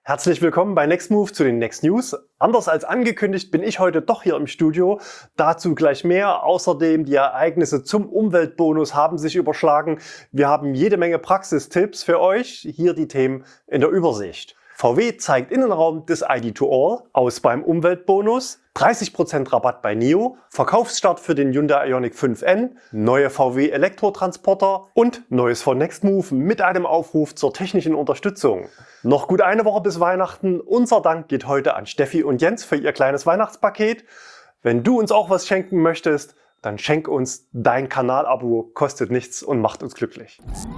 Herzlich willkommen bei Nextmove zu den Next News. Anders als angekündigt bin ich heute doch hier im Studio. Dazu gleich mehr. Außerdem die Ereignisse zum Umweltbonus haben sich überschlagen. Wir haben jede Menge Praxistipps für euch. Hier die Themen in der Übersicht. VW zeigt Innenraum des ID2All aus beim Umweltbonus, 30% Rabatt bei NIO, Verkaufsstart für den Hyundai Ioniq 5N, neue VW Elektrotransporter und Neues von Nextmove mit einem Aufruf zur technischen Unterstützung. Noch gut eine Woche bis Weihnachten. Unser Dank geht heute an Steffi und Jens für ihr kleines Weihnachtspaket. Wenn du uns auch was schenken möchtest, dann schenk uns dein Kanalabo, kostet nichts und macht uns glücklich.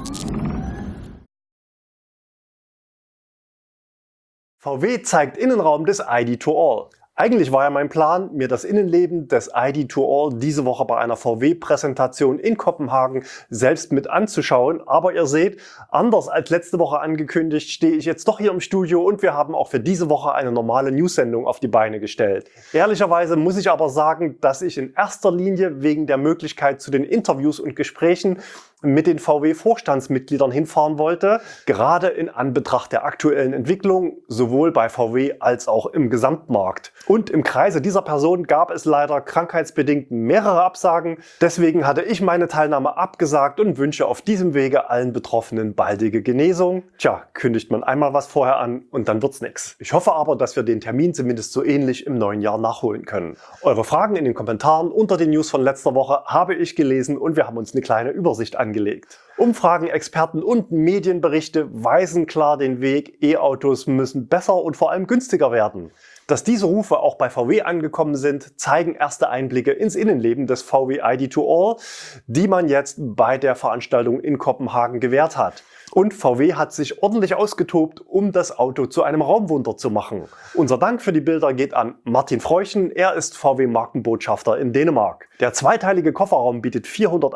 VW zeigt Innenraum des ID2All. Eigentlich war ja mein Plan, mir das Innenleben des ID2All diese Woche bei einer VW-Präsentation in Kopenhagen selbst mit anzuschauen. Aber ihr seht, anders als letzte Woche angekündigt, stehe ich jetzt doch hier im Studio und wir haben auch für diese Woche eine normale News-Sendung auf die Beine gestellt. Ehrlicherweise muss ich aber sagen, dass ich in erster Linie wegen der Möglichkeit zu den Interviews und Gesprächen mit den VW-Vorstandsmitgliedern hinfahren wollte, gerade in Anbetracht der aktuellen Entwicklung, sowohl bei VW als auch im Gesamtmarkt. Und im Kreise dieser Person gab es leider krankheitsbedingt mehrere Absagen. Deswegen hatte ich meine Teilnahme abgesagt und wünsche auf diesem Wege allen Betroffenen baldige Genesung. Tja, kündigt man einmal was vorher an und dann wird's nix. Ich hoffe aber, dass wir den Termin zumindest so ähnlich im neuen Jahr nachholen können. Eure Fragen in den Kommentaren unter den News von letzter Woche habe ich gelesen und wir haben uns eine kleine Übersicht angelegt. Umfragen, Experten und Medienberichte weisen klar den Weg. E-Autos müssen besser und vor allem günstiger werden. Dass diese Rufe auch bei VW angekommen sind, zeigen erste Einblicke ins Innenleben des VW ID2All, die man jetzt bei der Veranstaltung in Kopenhagen gewährt hat. Und VW hat sich ordentlich ausgetobt, um das Auto zu einem Raumwunder zu machen. Unser Dank für die Bilder geht an Martin Freuchen. Er ist VW-Markenbotschafter in Dänemark. Der zweiteilige Kofferraum bietet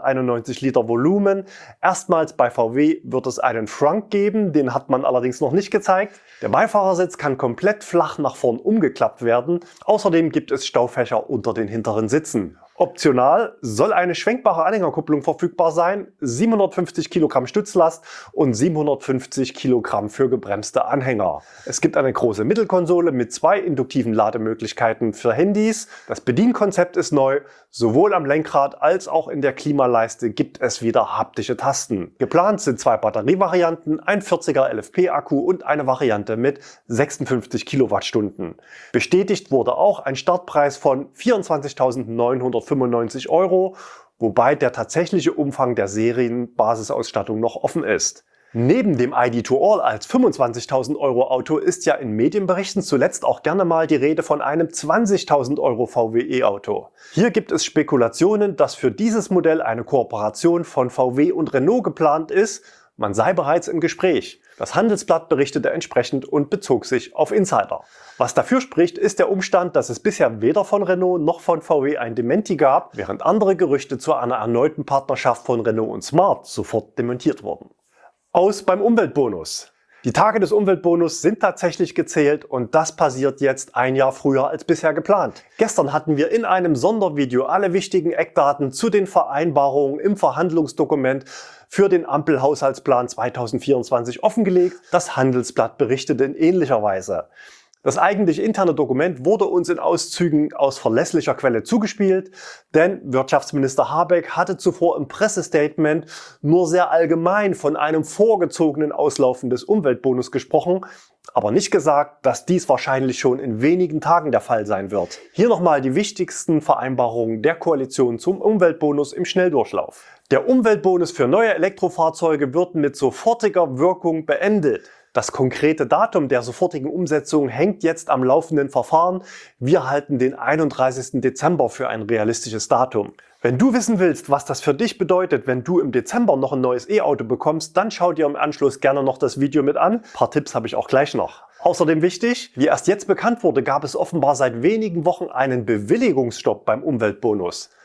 491 Liter Volumen. Erstmals bei VW wird es einen Frunk geben, den hat man allerdings noch nicht gezeigt. Der Beifahrersitz kann komplett flach nach vorn umgeklappt werden. Außerdem gibt es Staufächer unter den hinteren Sitzen. Optional soll eine schwenkbare Anhängerkupplung verfügbar sein, 750 Kilogramm Stützlast und 750 Kilogramm für gebremste Anhänger. Es gibt eine große Mittelkonsole mit 2 induktiven Lademöglichkeiten für Handys. Das Bedienkonzept ist neu. Sowohl am Lenkrad als auch in der Klimaleiste gibt es wieder haptische Tasten. Geplant sind 2 Batterievarianten, ein 40er LFP-Akku und eine Variante mit 56 Kilowattstunden. Bestätigt wurde auch ein Startpreis von 24.995 €, wobei der tatsächliche Umfang der Serienbasisausstattung noch offen ist. Neben dem ID2All als 25.000 € Auto ist ja in Medienberichten zuletzt auch gerne mal die Rede von einem 20.000 € VW E-Auto. Hier gibt es Spekulationen, dass für dieses Modell eine Kooperation von VW und Renault geplant ist. Man sei bereits im Gespräch. Das Handelsblatt berichtete entsprechend und bezog sich auf Insider. Was dafür spricht, ist der Umstand, dass es bisher weder von Renault noch von VW ein Dementi gab, während andere Gerüchte zu einer erneuten Partnerschaft von Renault und Smart sofort dementiert wurden. Aus beim Umweltbonus. Die Tage des Umweltbonus sind tatsächlich gezählt und das passiert jetzt ein Jahr früher als bisher geplant. Gestern hatten wir in einem Sondervideo alle wichtigen Eckdaten zu den Vereinbarungen im Verhandlungsdokument für den Ampelhaushaltsplan 2024 offengelegt. Das Handelsblatt berichtete in ähnlicher Weise. Das eigentlich interne Dokument wurde uns in Auszügen aus verlässlicher Quelle zugespielt, denn Wirtschaftsminister Habeck hatte zuvor im Pressestatement nur sehr allgemein von einem vorgezogenen Auslaufen des Umweltbonus gesprochen, aber nicht gesagt, dass dies wahrscheinlich schon in wenigen Tagen der Fall sein wird. Hier nochmal die wichtigsten Vereinbarungen der Koalition zum Umweltbonus im Schnelldurchlauf. Der Umweltbonus für neue Elektrofahrzeuge wird mit sofortiger Wirkung beendet. Das konkrete Datum der sofortigen Umsetzung hängt jetzt am laufenden Verfahren. Wir halten den 31. Dezember für ein realistisches Datum. Wenn du wissen willst, was das für dich bedeutet, wenn du im Dezember noch ein neues E-Auto bekommst, dann schau dir im Anschluss gerne noch das Video mit an. Ein paar Tipps habe ich auch gleich noch. Außerdem wichtig, wie erst jetzt bekannt wurde, gab es offenbar seit wenigen Wochen einen Bewilligungsstopp beim Umweltbonus.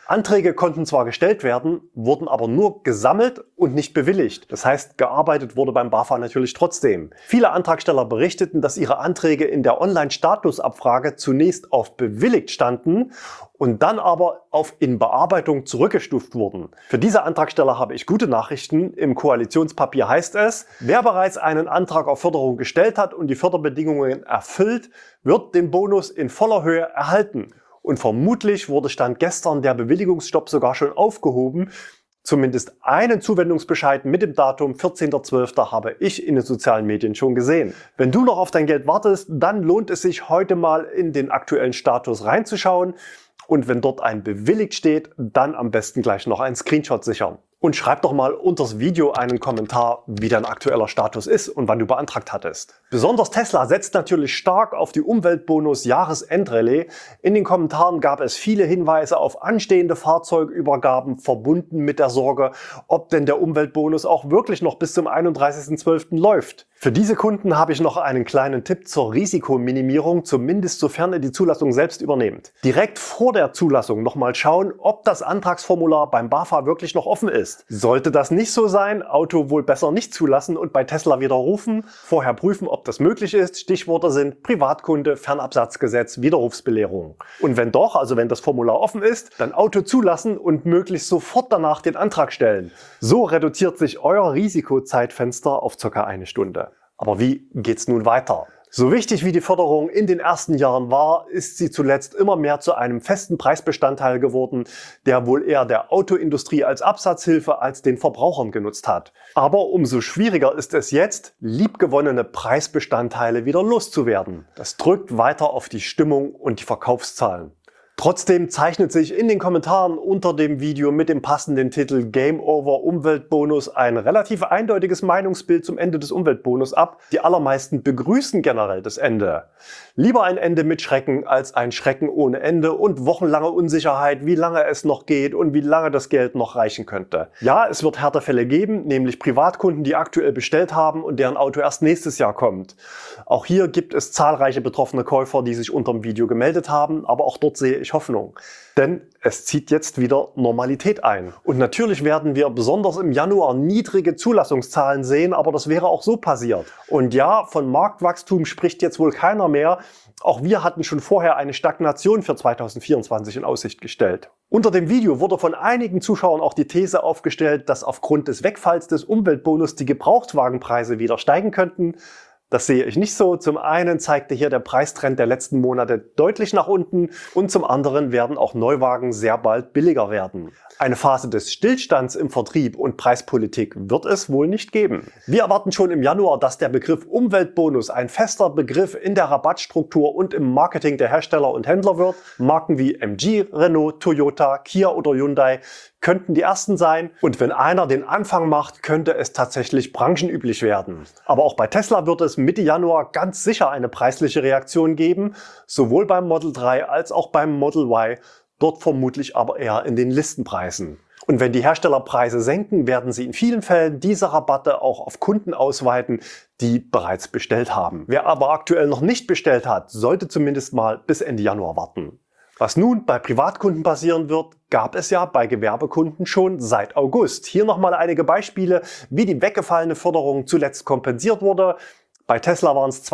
Anträge konnten zwar gestellt werden, wurden aber nur gesammelt und nicht bewilligt. Das heißt, gearbeitet wurde beim BAFA natürlich trotzdem. Viele Antragsteller berichteten, dass ihre Anträge in der Online-Statusabfrage zunächst auf bewilligt standen und dann aber auf in Bearbeitung zurückgestuft wurden. Für diese Antragsteller habe ich gute Nachrichten. Im Koalitionspapier heißt es, wer bereits einen Antrag auf Förderung gestellt hat und die Förderbedingungen erfüllt, wird den Bonus in voller Höhe erhalten. Und vermutlich wurde Stand gestern der Bewilligungsstopp sogar schon aufgehoben. Zumindest einen Zuwendungsbescheid mit dem Datum 14.12. habe ich in den sozialen Medien schon gesehen. Wenn du noch auf dein Geld wartest, dann lohnt es sich heute mal in den aktuellen Status reinzuschauen. Und wenn dort ein bewilligt steht, dann am besten gleich noch einen Screenshot sichern. Und schreib doch mal unter das Video einen Kommentar, wie dein aktueller Status ist und wann du beantragt hattest. Besonders Tesla setzt natürlich stark auf die Umweltbonus-Jahresendrallye. In den Kommentaren gab es viele Hinweise auf anstehende Fahrzeugübergaben, verbunden mit der Sorge, ob denn der Umweltbonus auch wirklich noch bis zum 31.12. läuft. Für diese Kunden habe ich noch einen kleinen Tipp zur Risikominimierung, zumindest sofern ihr die Zulassung selbst übernehmt. Direkt vor der Zulassung nochmal schauen, ob das Antragsformular beim BAFA wirklich noch offen ist. Sollte das nicht so sein, Auto wohl besser nicht zulassen und bei Tesla widerrufen. Vorher prüfen, ob das möglich ist. Stichworte sind Privatkunde, Fernabsatzgesetz, Widerrufsbelehrung. Und wenn doch, also wenn das Formular offen ist, dann Auto zulassen und möglichst sofort danach den Antrag stellen. So reduziert sich euer Risikozeitfenster auf ca. eine Stunde. Aber wie geht's nun weiter? So wichtig wie die Förderung in den ersten Jahren war, ist sie zuletzt immer mehr zu einem festen Preisbestandteil geworden, der wohl eher der Autoindustrie als Absatzhilfe als den Verbrauchern genutzt hat. Aber umso schwieriger ist es jetzt, liebgewonnene Preisbestandteile wieder loszuwerden. Das drückt weiter auf die Stimmung und die Verkaufszahlen. Trotzdem zeichnet sich in den Kommentaren unter dem Video mit dem passenden Titel Game Over Umweltbonus ein relativ eindeutiges Meinungsbild zum Ende des Umweltbonus ab. Die allermeisten begrüßen generell das Ende. Lieber ein Ende mit Schrecken als ein Schrecken ohne Ende und wochenlange Unsicherheit, wie lange es noch geht und wie lange das Geld noch reichen könnte. Ja, es wird Härtefälle geben, nämlich Privatkunden, die aktuell bestellt haben und deren Auto erst nächstes Jahr kommt. Auch hier gibt es zahlreiche betroffene Käufer, die sich unter dem Video gemeldet haben, aber auch dort sehe ich Hoffnung. Denn es zieht jetzt wieder Normalität ein. Und natürlich werden wir besonders im Januar niedrige Zulassungszahlen sehen, aber das wäre auch so passiert. Und ja, von Marktwachstum spricht jetzt wohl keiner mehr. Auch wir hatten schon vorher eine Stagnation für 2024 in Aussicht gestellt. Unter dem Video wurde von einigen Zuschauern auch die These aufgestellt, dass aufgrund des Wegfalls des Umweltbonus die Gebrauchtwagenpreise wieder steigen könnten. Das sehe ich nicht so. Zum einen zeigte hier der Preistrend der letzten Monate deutlich nach unten und zum anderen werden auch Neuwagen sehr bald billiger werden. Eine Phase des Stillstands im Vertrieb und Preispolitik wird es wohl nicht geben. Wir erwarten schon im Januar, dass der Begriff Umweltbonus ein fester Begriff in der Rabattstruktur und im Marketing der Hersteller und Händler wird. Marken wie MG, Renault, Toyota, Kia oder Hyundai könnten die ersten sein. Und wenn einer den Anfang macht, könnte es tatsächlich branchenüblich werden. Aber auch bei Tesla wird es Mitte Januar ganz sicher eine preisliche Reaktion geben, sowohl beim Model 3 als auch beim Model Y. Dort vermutlich aber eher in den Listenpreisen. Und wenn die Herstellerpreise senken, werden sie in vielen Fällen diese Rabatte auch auf Kunden ausweiten, die bereits bestellt haben. Wer aber aktuell noch nicht bestellt hat, sollte zumindest mal bis Ende Januar warten. Was nun bei Privatkunden passieren wird, gab es ja bei Gewerbekunden schon seit August. Hier nochmal einige Beispiele, wie die weggefallene Förderung zuletzt kompensiert wurde. Bei Tesla waren es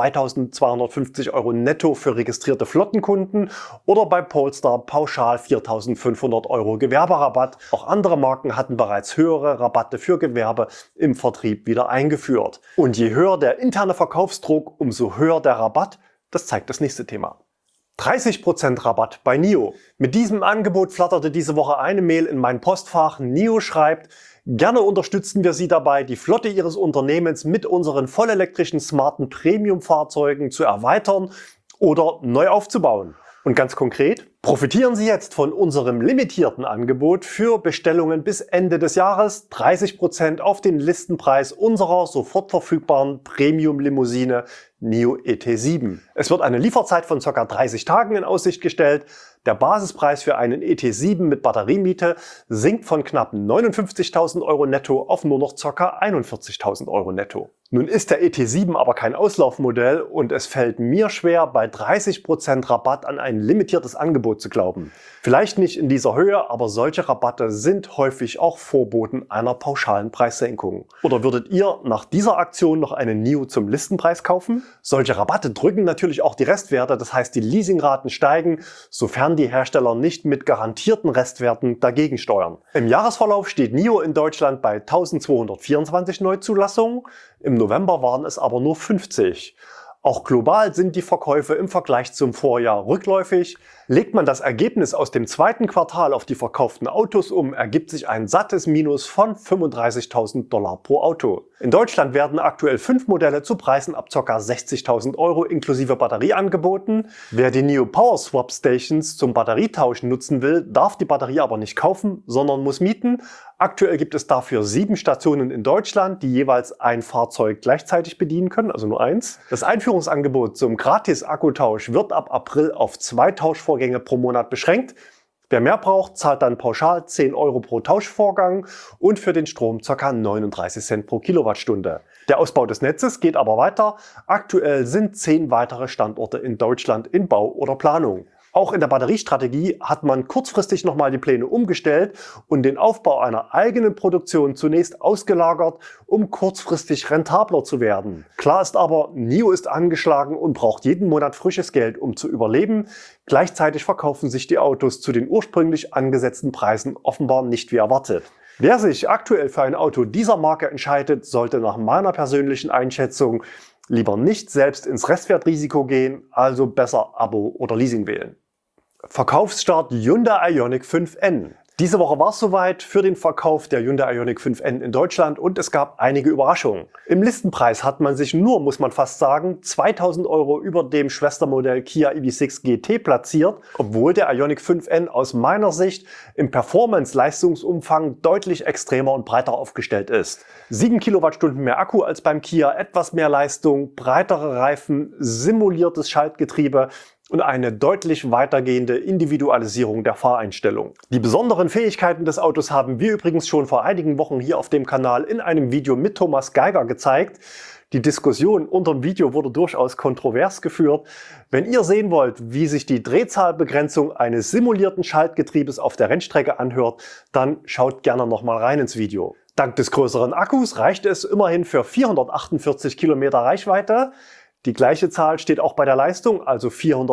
2.250 € netto für registrierte Flottenkunden oder bei Polestar pauschal 4.500 € Gewerberabatt. Auch andere Marken hatten bereits höhere Rabatte für Gewerbe im Vertrieb wieder eingeführt. Und je höher der interne Verkaufsdruck, umso höher der Rabatt. Das zeigt das nächste Thema. 30% Rabatt bei NIO. Mit diesem Angebot flatterte diese Woche eine Mail in mein Postfach. NIO schreibt: Gerne unterstützen wir Sie dabei, die Flotte Ihres Unternehmens mit unseren vollelektrischen smarten Premium-Fahrzeugen zu erweitern oder neu aufzubauen. Und ganz konkret, profitieren Sie jetzt von unserem limitierten Angebot für Bestellungen bis Ende des Jahres 30% auf den Listenpreis unserer sofort verfügbaren Premium-Limousine NIO ET7. Es wird eine Lieferzeit von ca. 30 Tagen in Aussicht gestellt. Der Basispreis für einen ET7 mit Batteriemiete sinkt von knapp 59.000 € netto auf nur noch ca. 41.000 € netto. Nun ist der ET7 aber kein Auslaufmodell und es fällt mir schwer, bei 30% Rabatt an ein limitiertes Angebot zu glauben. Vielleicht nicht in dieser Höhe, aber solche Rabatte sind häufig auch Vorboten einer pauschalen Preissenkung. Oder würdet ihr nach dieser Aktion noch einen NIO zum Listenpreis kaufen? Solche Rabatte drücken natürlich auch die Restwerte, das heißt die Leasingraten steigen, sofern die Hersteller nicht mit garantierten Restwerten dagegen steuern. Im Jahresverlauf steht NIO in Deutschland bei 1224 Neuzulassungen. Im November waren es aber nur 50. Auch global sind die Verkäufe im Vergleich zum Vorjahr rückläufig. Legt man das Ergebnis aus dem zweiten Quartal auf die verkauften Autos um, ergibt sich ein sattes Minus von 35.000 $ pro Auto. In Deutschland werden aktuell 5 Modelle zu Preisen ab ca. 60.000 € inklusive Batterie angeboten. Wer die NIO Power Swap Stations zum Batterietauschen nutzen will, darf die Batterie aber nicht kaufen, sondern muss mieten. Aktuell gibt es dafür 7 Stationen in Deutschland, die jeweils ein Fahrzeug gleichzeitig bedienen können, also nur eins. Das Einführungsangebot zum Gratis-Akkutausch wird ab April auf 2 Tauschvorgänge pro Monat beschränkt. Wer mehr braucht, zahlt dann pauschal 10 € pro Tauschvorgang und für den Strom ca. 39 Cent pro Kilowattstunde. Der Ausbau des Netzes geht aber weiter. Aktuell sind 10 weitere Standorte in Deutschland in Bau oder Planung. Auch in der Batteriestrategie hat man kurzfristig nochmal die Pläne umgestellt und den Aufbau einer eigenen Produktion zunächst ausgelagert, um kurzfristig rentabler zu werden. Klar ist aber, NIO ist angeschlagen und braucht jeden Monat frisches Geld, um zu überleben. Gleichzeitig verkaufen sich die Autos zu den ursprünglich angesetzten Preisen offenbar nicht wie erwartet. Wer sich aktuell für ein Auto dieser Marke entscheidet, sollte nach meiner persönlichen Einschätzung lieber nicht selbst ins Restwertrisiko gehen, also besser Abo oder Leasing wählen. Verkaufsstart Hyundai Ioniq 5N. Diese Woche war es soweit für den Verkauf der Hyundai Ioniq 5N in Deutschland und es gab einige Überraschungen. Im Listenpreis hat man sich nur, muss man fast sagen, 2.000 € über dem Schwestermodell Kia EV6 GT platziert, obwohl der Ioniq 5N aus meiner Sicht im Performance-Leistungsumfang deutlich extremer und breiter aufgestellt ist. 7 Kilowattstunden mehr Akku als beim Kia, etwas mehr Leistung, breitere Reifen, simuliertes Schaltgetriebe und eine deutlich weitergehende Individualisierung der Fahreinstellung. Die besonderen Fähigkeiten des Autos haben wir übrigens schon vor einigen Wochen hier auf dem Kanal in einem Video mit Thomas Geiger gezeigt. Die Diskussion unter dem Video wurde durchaus kontrovers geführt. Wenn ihr sehen wollt, wie sich die Drehzahlbegrenzung eines simulierten Schaltgetriebes auf der Rennstrecke anhört, dann schaut gerne nochmal rein ins Video. Dank des größeren Akkus reicht es immerhin für 448 Kilometer Reichweite. Die gleiche Zahl steht auch bei der Leistung, also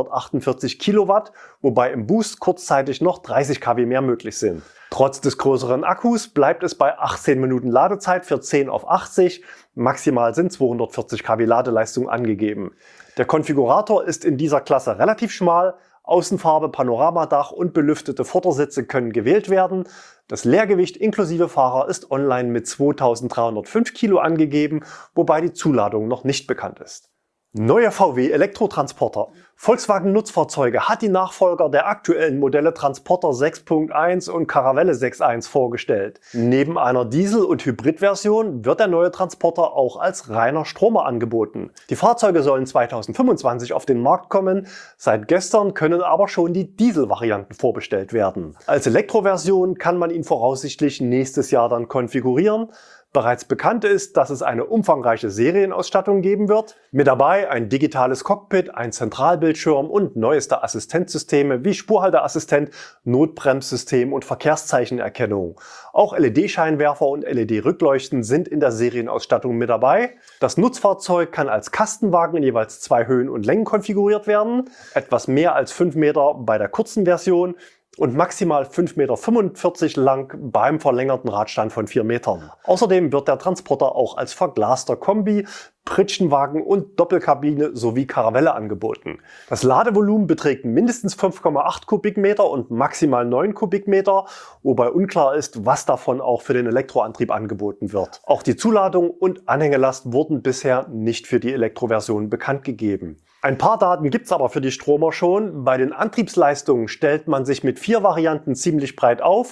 448 Kilowatt, wobei im Boost kurzzeitig noch 30 kW mehr möglich sind. Trotz des größeren Akkus bleibt es bei 18 Minuten Ladezeit für 10 auf 80. Maximal sind 240 kW Ladeleistung angegeben. Der Konfigurator ist in dieser Klasse relativ schmal. Außenfarbe, Panoramadach und belüftete Vordersitze können gewählt werden. Das Leergewicht inklusive Fahrer ist online mit 2305 Kilo angegeben, wobei die Zuladung noch nicht bekannt ist. Neue VW Elektrotransporter. Volkswagen Nutzfahrzeuge hat die Nachfolger der aktuellen Modelle Transporter 6.1 und Caravelle 6.1 vorgestellt. Neben einer Diesel- und Hybridversion wird der neue Transporter auch als reiner Stromer angeboten. Die Fahrzeuge sollen 2025 auf den Markt kommen. Seit gestern können aber schon die Dieselvarianten vorbestellt werden. Als Elektroversion kann man ihn voraussichtlich nächstes Jahr dann konfigurieren. Bereits bekannt ist, dass es eine umfangreiche Serienausstattung geben wird. Mit dabei ein digitales Cockpit, ein Zentralbildschirm und neueste Assistenzsysteme wie Spurhalteassistent, Notbremssystem und Verkehrszeichenerkennung. Auch LED-Scheinwerfer und LED-Rückleuchten sind in der Serienausstattung mit dabei. Das Nutzfahrzeug kann als Kastenwagen in jeweils 2 Höhen und Längen konfiguriert werden. Etwas mehr als 5 Meter bei der kurzen Version und maximal 5,45 Meter lang beim verlängerten Radstand von 4 Metern. Außerdem wird der Transporter auch als verglaster Kombi, Pritschenwagen und Doppelkabine sowie Caravelle angeboten. Das Ladevolumen beträgt mindestens 5,8 Kubikmeter und maximal 9 Kubikmeter, wobei unklar ist, was davon auch für den Elektroantrieb angeboten wird. Auch die Zuladung und Anhängelast wurden bisher nicht für die Elektroversion bekannt gegeben. Ein paar Daten gibt's aber für die Stromer schon. Bei den Antriebsleistungen stellt man sich mit 4 Varianten ziemlich breit auf: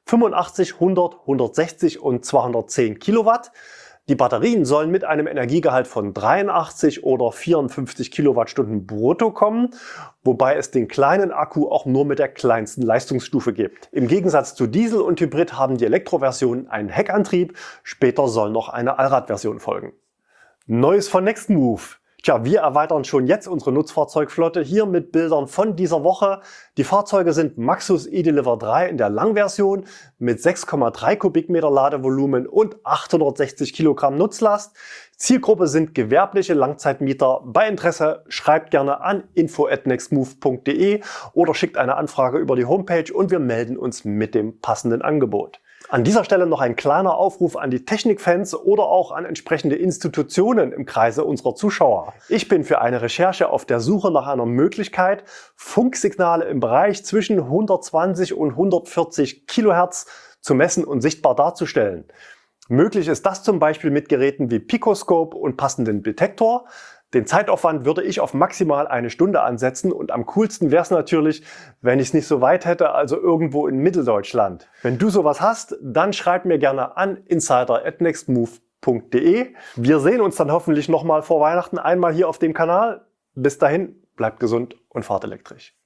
85, 100, 160 und 210 Kilowatt. Die Batterien sollen mit einem Energiegehalt von 83 oder 54 Kilowattstunden brutto kommen, wobei es den kleinen Akku auch nur mit der kleinsten Leistungsstufe gibt. Im Gegensatz zu Diesel und Hybrid haben die Elektroversionen einen Heckantrieb, später soll noch eine Allradversion folgen. Neues von Nextmove. Tja, wir erweitern schon jetzt unsere Nutzfahrzeugflotte hier mit Bildern von dieser Woche. Die Fahrzeuge sind Maxus eDeliver 3 in der Langversion mit 6,3 Kubikmeter Ladevolumen und 860 Kilogramm Nutzlast. Zielgruppe sind gewerbliche Langzeitmieter. Bei Interesse schreibt gerne an info@nextmove.de oder schickt eine Anfrage über die Homepage und wir melden uns mit dem passenden Angebot. An dieser Stelle noch ein kleiner Aufruf an die Technikfans oder auch an entsprechende Institutionen im Kreise unserer Zuschauer. Ich bin für eine Recherche auf der Suche nach einer Möglichkeit, Funksignale im Bereich zwischen 120 und 140 Kilohertz zu messen und sichtbar darzustellen. Möglich ist das zum Beispiel mit Geräten wie Picoscope und passenden Detektor. Den Zeitaufwand würde ich auf maximal eine Stunde ansetzen und am coolsten wäre es natürlich, wenn ich es nicht so weit hätte, also irgendwo in Mitteldeutschland. Wenn du sowas hast, dann schreib mir gerne an insider@nextmove.de. Wir sehen uns dann hoffentlich nochmal vor Weihnachten einmal hier auf dem Kanal. Bis dahin, bleibt gesund und fahrt elektrisch.